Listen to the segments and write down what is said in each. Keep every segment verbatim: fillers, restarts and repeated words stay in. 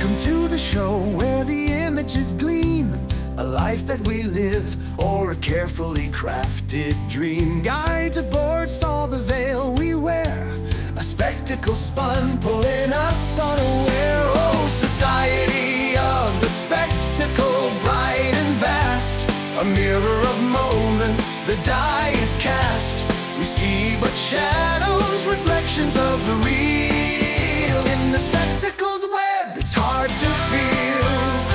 Welcome to the show where the images gleam, a life that we live or a carefully crafted dream. Guides aboard saw the veil we wear, a spectacle spun pulling us unaware. Oh, society of the spectacle, bright and vast, a mirror of moments, the die is cast. We see but shadows, reflections of the real. In the spectacle's web, it's hard to feel.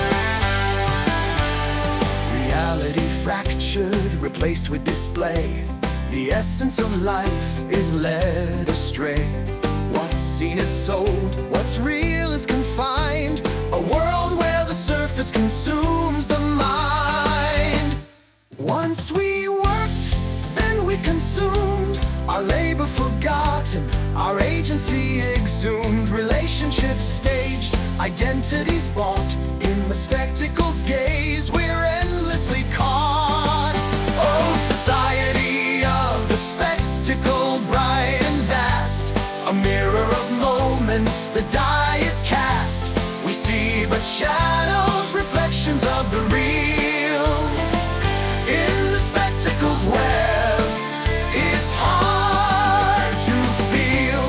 Reality fractured, replaced with display. The essence of life is led astray. What's seen is sold, what's real is confined. A world where the surface consumes the mind. Once we worked, then we consumed. Our labor forgotten, our agency exhumed. Relationships staged, identities bought. In the spectacle's gaze, we're endlessly caught. Oh, society of the spectacle, bright and vast, a mirror of moments, the die is cast. We see but shadows, reflections of the real. In the spectacle's web, it's hard to feel.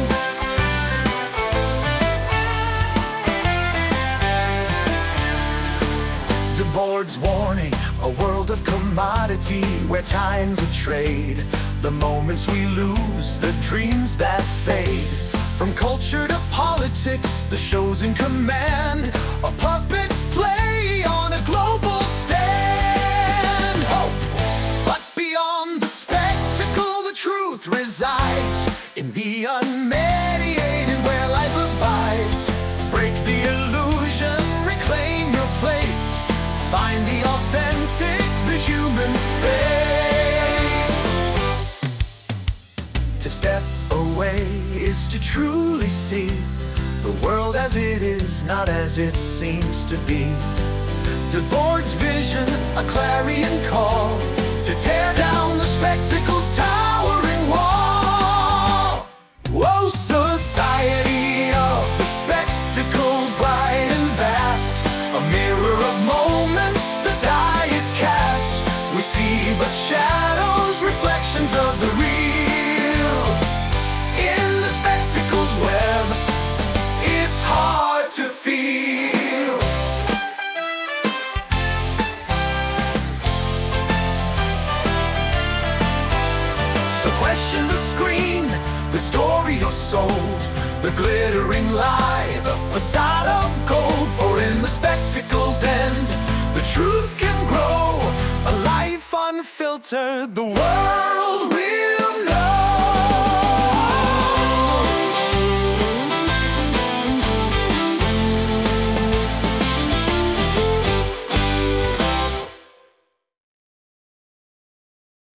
Debord's warning, a world of commodity where time's a trade. The moments we lose, the dreams that fade. From culture to politics, the show's in command. A puppet's play on a global stand. Hope, but beyond the spectacle, the truth resides. In the unmediated where life abides. Break the illusion, reclaim your place. Find the authentic, the human space. To step away is to truly see the world as it is, not as it seems to be. Debord's vision, a clarion call to tear down the spectacle's towering wall. Whoa, society of the spectacle, bright and vast, a mirror of moments, the die is cast. We see but shadows, reflections of the real. In the spectacle's web, it's hard to feel. So question the screen, the story you're sold, the glittering lie, the facade of gold. For in the spectacle's end, the truth can grow, a life unfiltered, the world